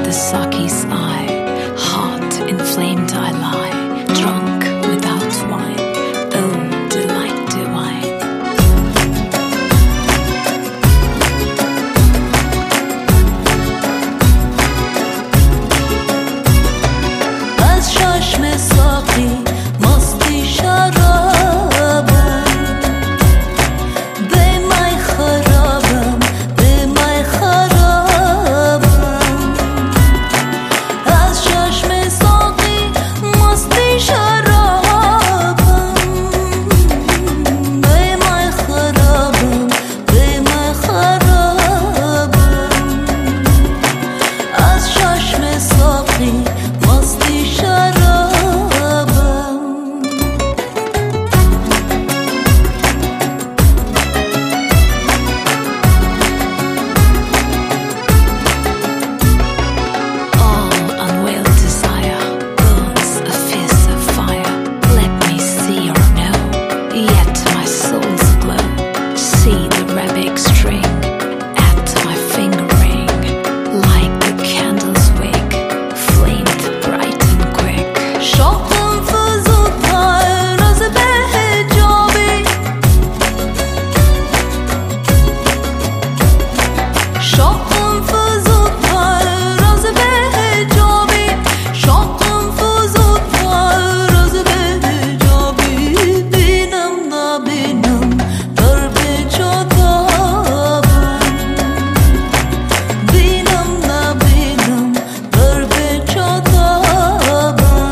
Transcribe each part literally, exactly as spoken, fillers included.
the sake's eye, heart inflamed I lie, drunk without wine, oh delight divine. از چشم ساقی مستی شرابم، به می خرابم، به می خرابم. از چشم ساقی مستی شرابم، به می خرابم، به می خرابم. از چشم ساقی مستی شرابم. All unveiled desire burns a fierce of fire. Let me see or know, yet my soul's aglow. See the rabbit string at my finger ring, like the candle's wick, flamed bright and quick. شوقم فزودتر از بهجابی، شوقم فزودتر از بهجابی، شوقم فزودتر از بهجابی. بینم نبینم در بجادابم، بینم نبینم در بجادابم.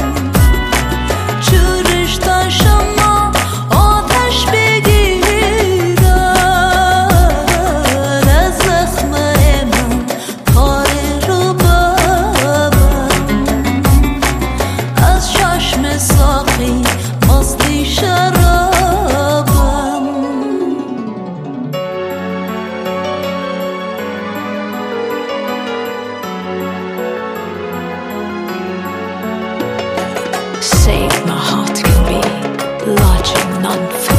چورشتن شما آتش بگیرد، از زخم من کار رو ببم. از چشم ساقی مستی شرابم. Save my heart can be, lodging none